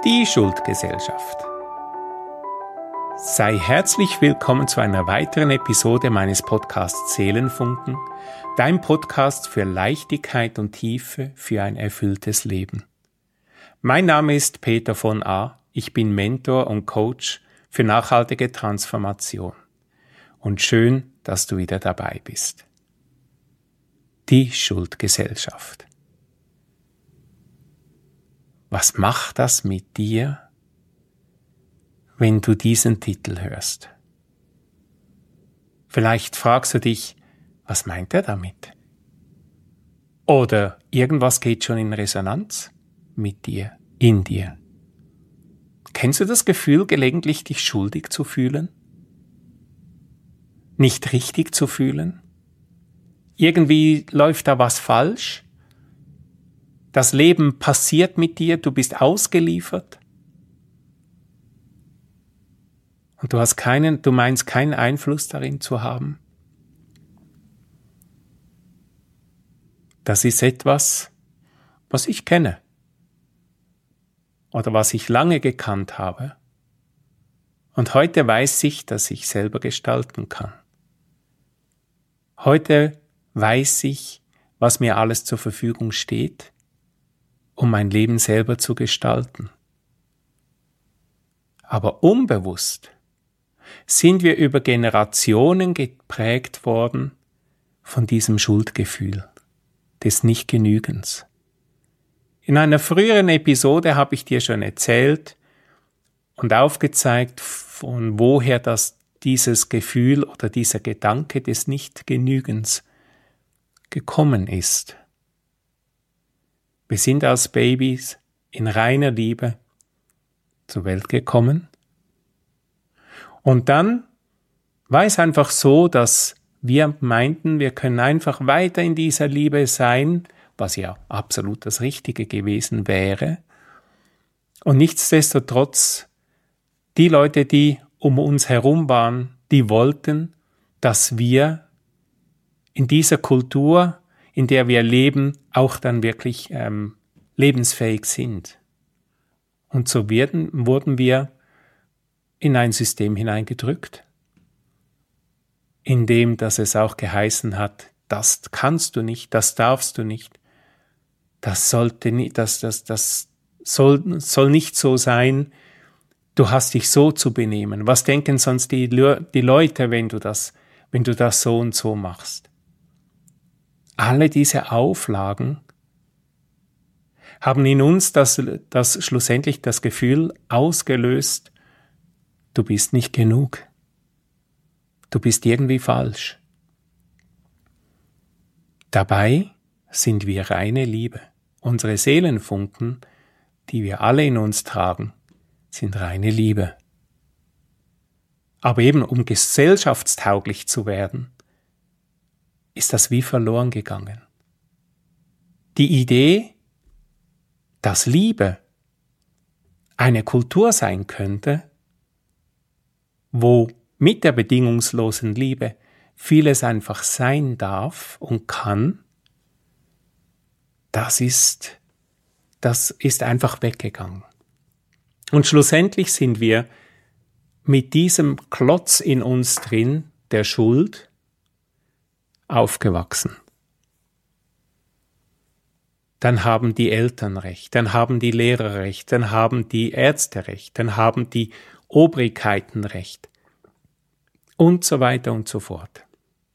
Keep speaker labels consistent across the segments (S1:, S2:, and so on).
S1: Die Schuldgesellschaft. Sei herzlich willkommen zu einer weiteren Episode meines Podcasts Seelenfunken, dein Podcast für Leichtigkeit und Tiefe für ein erfülltes Leben. Mein Name ist Peter von A. Ich bin Mentor und Coach für nachhaltige Transformation. Und schön, dass du wieder dabei bist. Die Schuldgesellschaft. Was macht das mit dir, wenn du diesen Titel hörst? Vielleicht fragst du dich, was meint er damit? Oder irgendwas geht schon in Resonanz mit dir, in dir. Kennst du das Gefühl, gelegentlich dich schuldig zu fühlen? Nicht richtig zu fühlen? Irgendwie läuft da was falsch? Das Leben passiert mit dir, du bist ausgeliefert und du meinst keinen Einfluss darin zu haben. Das ist etwas, was ich kenne oder was ich lange gekannt habe. Und heute weiß ich, dass ich selber gestalten kann. Heute weiß ich, was mir alles zur Verfügung steht, um mein Leben selber zu gestalten. Aber unbewusst sind wir über Generationen geprägt worden von diesem Schuldgefühl, des Nichtgenügens. In einer früheren Episode habe ich dir schon erzählt und aufgezeigt, von woher dieses Gefühl oder dieser Gedanke des Nichtgenügens gekommen ist. Wir sind als Babys in reiner Liebe zur Welt gekommen. Und dann war es einfach so, dass wir meinten, wir können einfach weiter in dieser Liebe sein, was ja absolut das Richtige gewesen wäre. Und nichtsdestotrotz, die Leute, die um uns herum waren, die wollten, dass wir in dieser Kultur, in der wir leben, auch dann wirklich lebensfähig sind. Und so wurden wir in ein System hineingedrückt, in dem, dass es auch geheißen hat, das kannst du nicht, das darfst du nicht, das sollte nicht, das soll nicht so sein, du hast dich so zu benehmen. Was denken sonst die Leute, wenn du das so und so machst? Alle diese Auflagen haben in uns das schlussendlich das Gefühl ausgelöst, du bist nicht genug. Du bist irgendwie falsch. Dabei sind wir reine Liebe. Unsere Seelenfunken, die wir alle in uns tragen, sind reine Liebe. Aber eben um gesellschaftstauglich zu werden, ist das wie verloren gegangen. Die Idee, dass Liebe eine Kultur sein könnte, wo mit der bedingungslosen Liebe vieles einfach sein darf und kann, das ist einfach weggegangen. Und schlussendlich sind wir mit diesem Klotz in uns drin, der Schuld, aufgewachsen. Dann haben die Eltern Recht, dann haben die Lehrer Recht, dann haben die Ärzte Recht, dann haben die Obrigkeiten Recht und so weiter und so fort.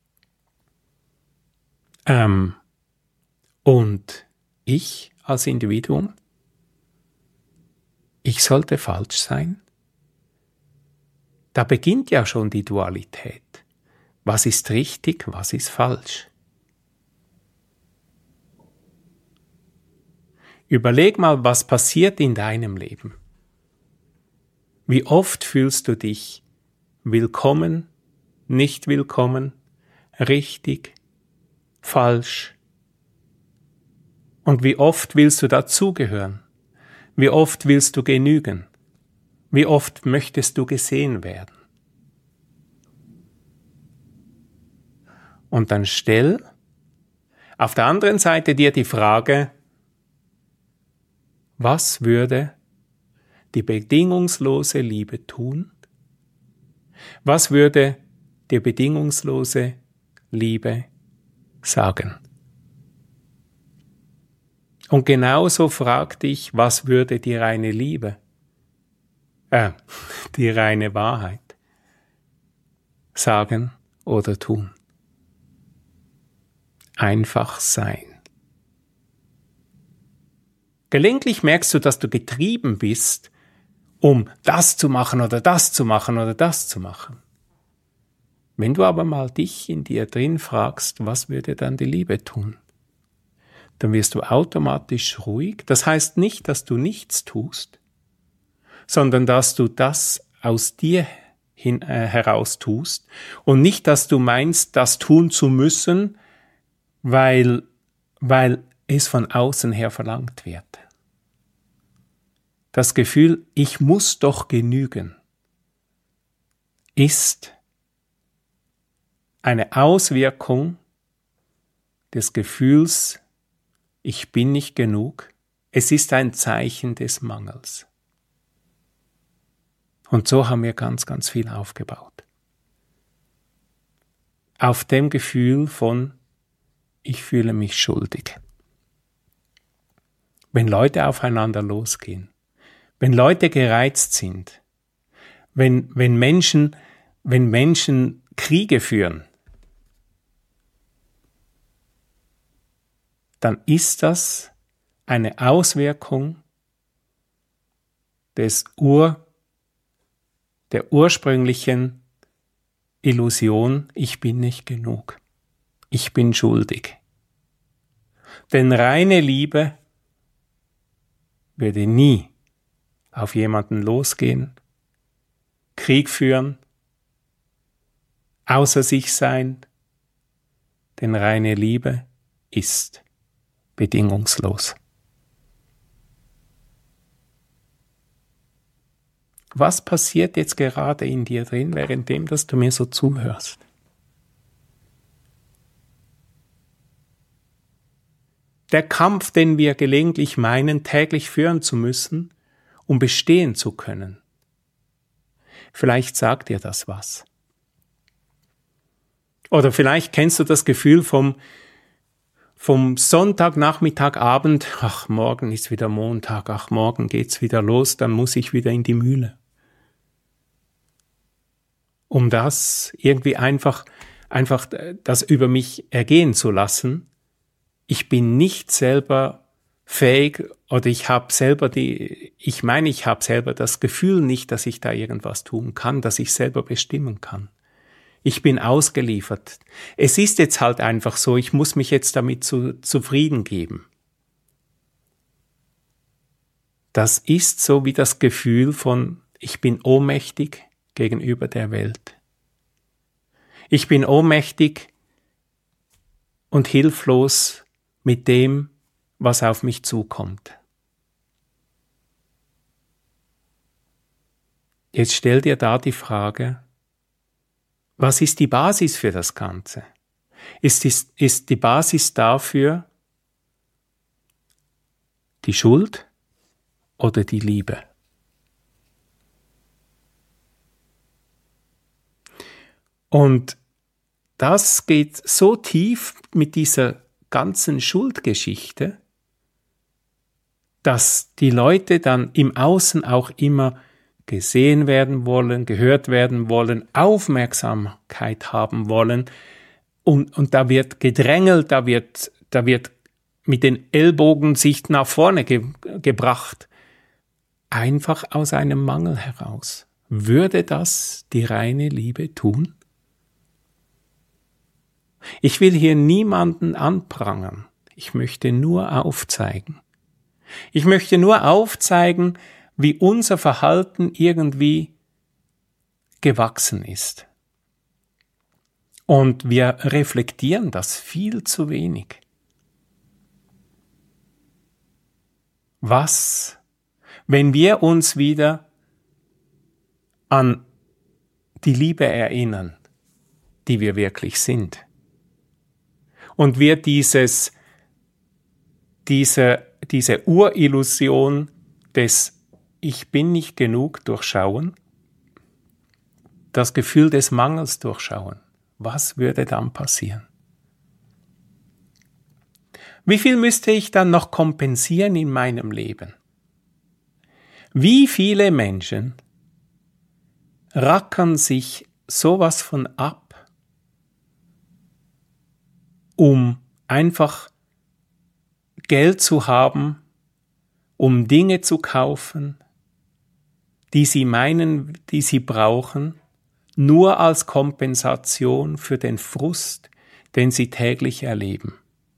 S1: Und ich als Individuum, ich sollte falsch sein? Da beginnt ja schon die Dualität. Was ist richtig, was ist falsch? Überleg mal, was passiert in deinem Leben. Wie oft fühlst du dich willkommen, nicht willkommen, richtig, falsch? Und wie oft willst du dazugehören? Wie oft willst du genügen? Wie oft möchtest du gesehen werden? Und dann stell auf der anderen Seite dir die Frage, was würde die bedingungslose Liebe tun? Was würde die bedingungslose Liebe sagen? Und genauso frag dich, was würde die reine Liebe, die reine Wahrheit sagen oder tun? Einfach sein. Gelegentlich merkst du, dass du getrieben bist, um das zu machen oder das zu machen oder das zu machen. Wenn du aber mal dich in dir drin fragst, was würde dann die Liebe tun? Dann wirst du automatisch ruhig. Das heißt nicht, dass du nichts tust, sondern dass du das aus dir heraus tust und nicht, dass du meinst, das tun zu müssen, weil es von außen her verlangt wird. Das Gefühl, ich muss doch genügen, ist eine Auswirkung des Gefühls, ich bin nicht genug. Es ist ein Zeichen des Mangels. Und so haben wir ganz, ganz viel aufgebaut. Auf dem Gefühl von, ich fühle mich schuldig. Wenn Leute aufeinander losgehen, wenn Leute gereizt sind, wenn Menschen Kriege führen, dann ist das eine Auswirkung der ursprünglichen Illusion, ich bin nicht genug, ich bin schuldig. Denn reine Liebe würde nie auf jemanden losgehen, Krieg führen, außer sich sein, denn reine Liebe ist bedingungslos. Was passiert jetzt gerade in dir drin, währenddem, dass du mir so zuhörst? Der Kampf, den wir gelegentlich meinen, täglich führen zu müssen, um bestehen zu können. Vielleicht sagt dir das was. Oder vielleicht kennst du das Gefühl vom Sonntagnachmittagabend, ach, morgen ist wieder Montag, ach, morgen geht's wieder los, dann muss ich wieder in die Mühle. Um das irgendwie einfach das über mich ergehen zu lassen. Ich bin nicht selber fähig oder ich habe selber das Gefühl nicht, dass ich da irgendwas tun kann, dass ich selber bestimmen kann. Ich bin ausgeliefert. Es ist jetzt halt einfach so, ich muss mich jetzt damit zufrieden geben. Das ist so wie das Gefühl von, ich bin ohnmächtig gegenüber der Welt. Ich bin ohnmächtig und hilflos mit dem, was auf mich zukommt. Jetzt stell dir da die Frage, was ist die Basis für das Ganze? Ist die Basis dafür die Schuld oder die Liebe? Und das geht so tief mit dieser ganzen Schuldgeschichte, dass die Leute dann im Außen auch immer gesehen werden wollen, gehört werden wollen, Aufmerksamkeit haben wollen und da wird gedrängelt, da wird mit den Ellbogen sich nach vorne gebracht, einfach aus einem Mangel heraus. Würde das die reine Liebe tun? Ich will hier niemanden anprangern, ich möchte nur aufzeigen. Ich möchte nur aufzeigen, wie unser Verhalten irgendwie gewachsen ist. Und wir reflektieren das viel zu wenig. Was, wenn wir uns wieder an die Liebe erinnern, die wir wirklich sind, und wir diese Urillusion des Ich bin nicht genug durchschauen, das Gefühl des Mangels durchschauen, was würde dann passieren? Wie viel müsste ich dann noch kompensieren in meinem Leben? Wie viele Menschen rackern sich sowas von ab, um einfach Geld zu haben, um Dinge zu kaufen, die sie meinen, die sie brauchen, nur als Kompensation für den Frust, den sie täglich erleben.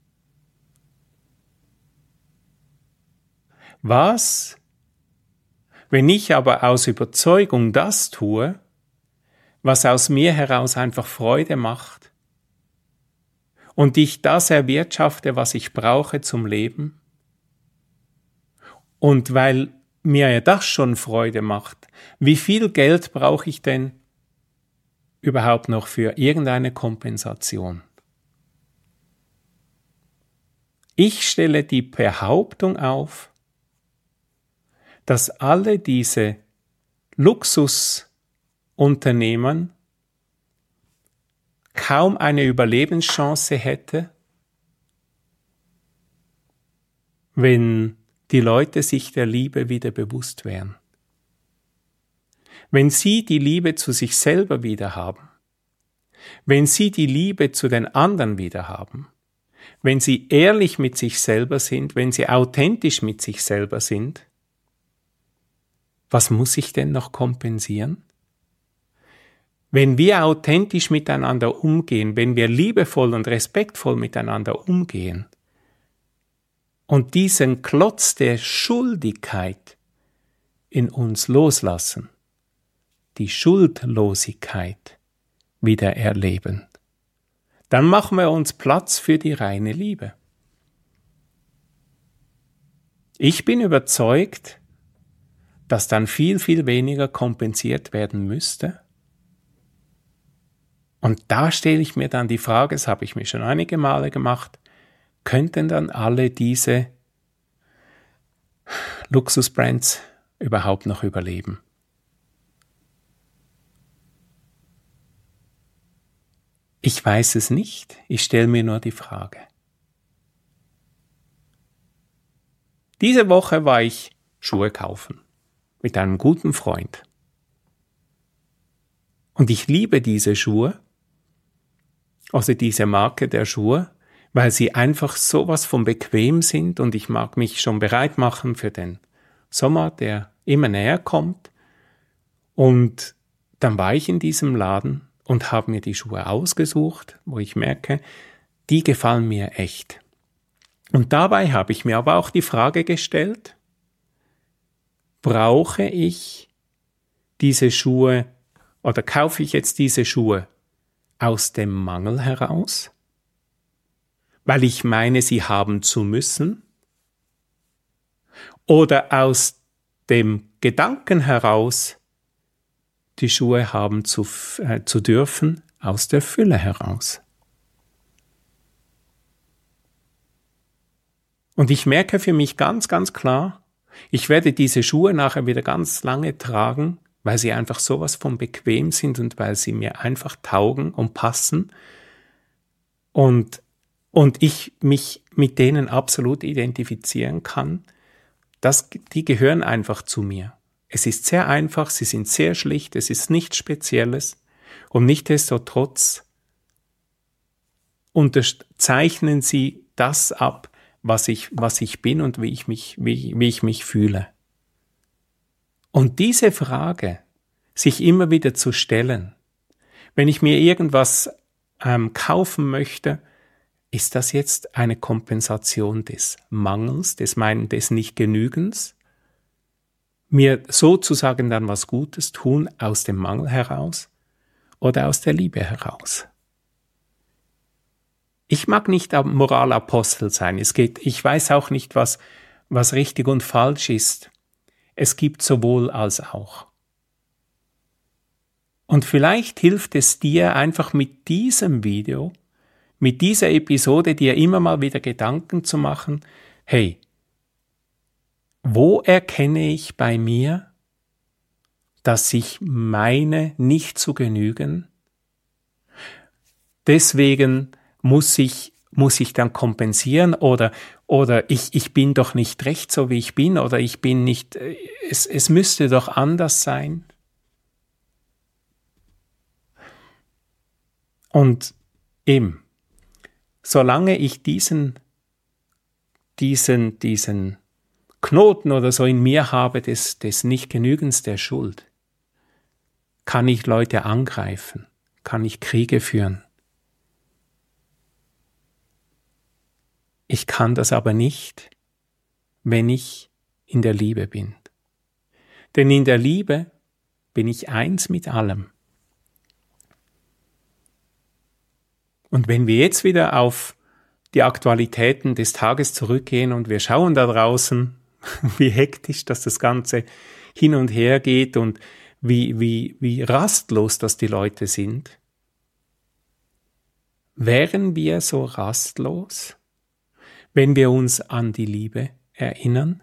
S1: Was, wenn ich aber aus Überzeugung das tue, was aus mir heraus einfach Freude macht und ich das erwirtschafte, was ich brauche zum Leben? Und weil mir das schon Freude macht, wie viel Geld brauche ich denn überhaupt noch für irgendeine Kompensation? Ich stelle die Behauptung auf, dass alle diese Luxusunternehmen kaum eine Überlebenschance hätte, wenn die Leute sich der Liebe wieder bewusst wären. Wenn sie die Liebe zu sich selber wieder haben, wenn sie die Liebe zu den anderen wieder haben, wenn sie ehrlich mit sich selber sind, wenn sie authentisch mit sich selber sind, was muss ich denn noch kompensieren? Wenn wir authentisch miteinander umgehen, wenn wir liebevoll und respektvoll miteinander umgehen und diesen Klotz der Schuldigkeit in uns loslassen, die Schuldlosigkeit wieder erleben, dann machen wir uns Platz für die reine Liebe. Ich bin überzeugt, dass dann viel, viel weniger kompensiert werden müsste. Und da stelle ich mir dann die Frage, das habe ich mir schon einige Male gemacht, könnten dann alle diese Luxusbrands überhaupt noch überleben? Ich weiß es nicht, ich stelle mir nur die Frage. Diese Woche war ich Schuhe kaufen mit einem guten Freund. Und ich liebe diese Schuhe, also diese Marke der Schuhe, weil sie einfach sowas von bequem sind und ich mag mich schon bereit machen für den Sommer, der immer näher kommt. Und dann war ich in diesem Laden und habe mir die Schuhe ausgesucht, wo ich merke, die gefallen mir echt. Und dabei habe ich mir aber auch die Frage gestellt, brauche ich diese Schuhe oder kaufe ich jetzt diese Schuhe aus dem Mangel heraus, weil ich meine, sie haben zu müssen, oder aus dem Gedanken heraus, die Schuhe haben zu dürfen, aus der Fülle heraus. Und ich merke für mich ganz, ganz klar, ich werde diese Schuhe nachher wieder ganz lange tragen, weil sie einfach sowas von bequem sind und weil sie mir einfach taugen und passen und ich mich mit denen absolut identifizieren kann. Die gehören einfach zu mir. Es ist sehr einfach, sie sind sehr schlicht, es ist nichts Spezielles und nichtsdestotrotz unterzeichnen sie das ab, was ich bin und wie ich mich fühle. Und diese Frage, sich immer wieder zu stellen, wenn ich mir irgendwas kaufen möchte, ist das jetzt eine Kompensation des Mangels, des Nichtgenügens? Mir sozusagen dann was Gutes tun aus dem Mangel heraus oder aus der Liebe heraus? Ich mag nicht Moralapostel sein. Ich weiß auch nicht, was richtig und falsch ist. Es gibt sowohl als auch. Und vielleicht hilft es dir einfach mit diesem Video, mit dieser Episode, dir immer mal wieder Gedanken zu machen, hey, Wo erkenne ich bei mir, dass ich meine nicht zu genügen? Deswegen muss ich dann kompensieren oder ich bin doch nicht recht so wie ich bin oder ich bin nicht, es müsste doch anders sein. Und eben, solange ich diesen Knoten oder so in mir habe des Nichtgenügens der Schuld, kann ich Leute angreifen, kann ich Kriege führen. Ich kann das aber nicht, wenn ich in der Liebe bin. Denn in der Liebe bin ich eins mit allem. Und wenn wir jetzt wieder auf die Aktualitäten des Tages zurückgehen und wir schauen da draußen, wie hektisch das Ganze hin und her geht und wie rastlos das die Leute sind, wären wir so rastlos, wenn wir uns an die Liebe erinnern?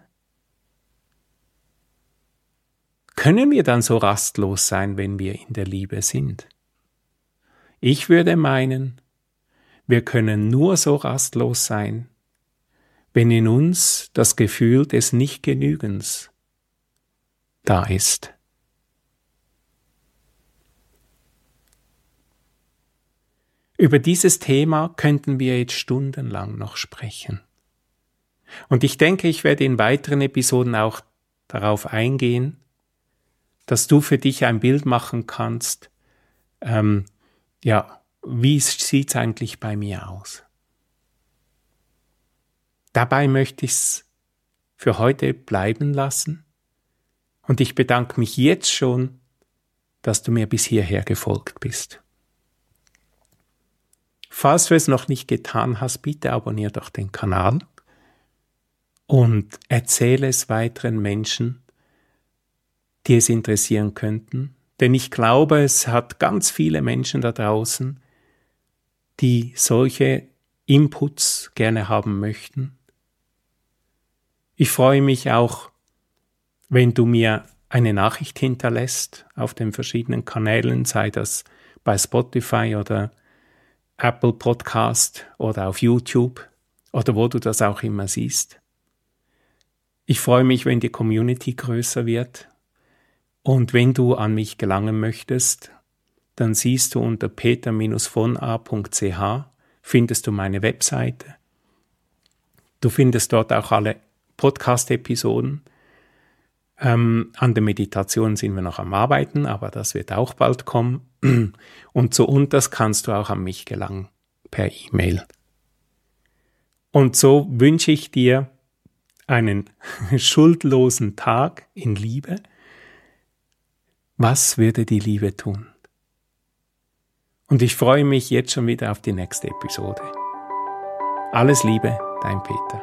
S1: Können wir dann so rastlos sein, wenn wir in der Liebe sind? Ich würde meinen, wir können nur so rastlos sein, wenn in uns das Gefühl des Nichtgenügens da ist. Über dieses Thema könnten wir jetzt stundenlang noch sprechen. Und ich denke, ich werde in weiteren Episoden auch darauf eingehen, dass du für dich ein Bild machen kannst, wie sieht es eigentlich bei mir aus? Dabei möchte ich es für heute bleiben lassen und ich bedanke mich jetzt schon, dass du mir bis hierher gefolgt bist. Falls du es noch nicht getan hast, bitte abonniere doch den Kanal und erzähle es weiteren Menschen, die es interessieren könnten. Denn ich glaube, es hat ganz viele Menschen da draußen, die solche Inputs gerne haben möchten. Ich freue mich auch, wenn du mir eine Nachricht hinterlässt auf den verschiedenen Kanälen, sei das bei Spotify oder Apple Podcast oder auf YouTube oder wo du das auch immer siehst. Ich freue mich, wenn die Community größer wird und wenn du an mich gelangen möchtest, dann siehst du unter peter-von-a.ch findest du meine Webseite. Du findest dort auch alle Podcast-Episoden. An der Meditation sind wir noch am Arbeiten, aber das wird auch bald kommen. Und so unters kannst du auch an mich gelangen per E-Mail. Und so wünsche ich dir einen schuldlosen Tag in Liebe. Was würde die Liebe tun? Und ich freue mich jetzt schon wieder auf die nächste Episode. Alles Liebe, dein Peter.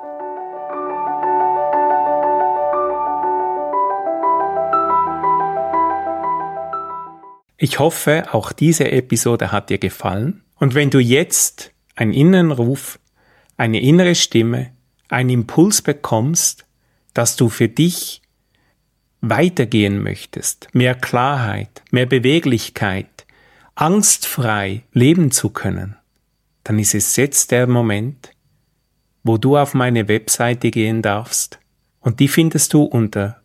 S1: Ich hoffe, auch diese Episode hat dir gefallen. Und wenn du jetzt einen inneren Ruf, eine innere Stimme, einen Impuls bekommst, dass du für dich weitergehen möchtest, mehr Klarheit, mehr Beweglichkeit, angstfrei leben zu können, dann ist es jetzt der Moment, wo du auf meine Webseite gehen darfst und die findest du unter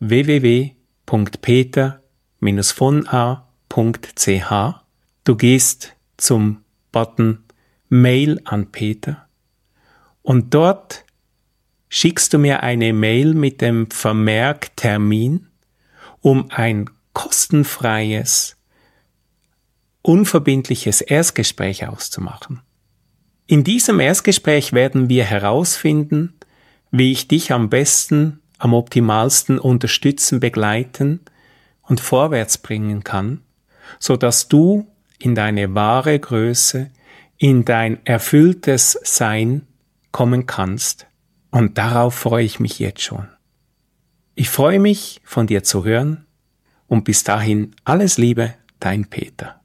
S1: www.peter-von-a.ch. Du gehst zum Button Mail an Peter und dort schickst du mir eine Mail mit dem Vermerk Termin, um ein kostenfreies, unverbindliches Erstgespräch auszumachen. In diesem Erstgespräch werden wir herausfinden, wie ich dich am besten, am optimalsten unterstützen, begleiten und vorwärts bringen kann, so dass du in deine wahre Größe, in dein erfülltes Sein kommen kannst. Und darauf freue ich mich jetzt schon. Ich freue mich, von dir zu hören und bis dahin alles Liebe, dein Peter.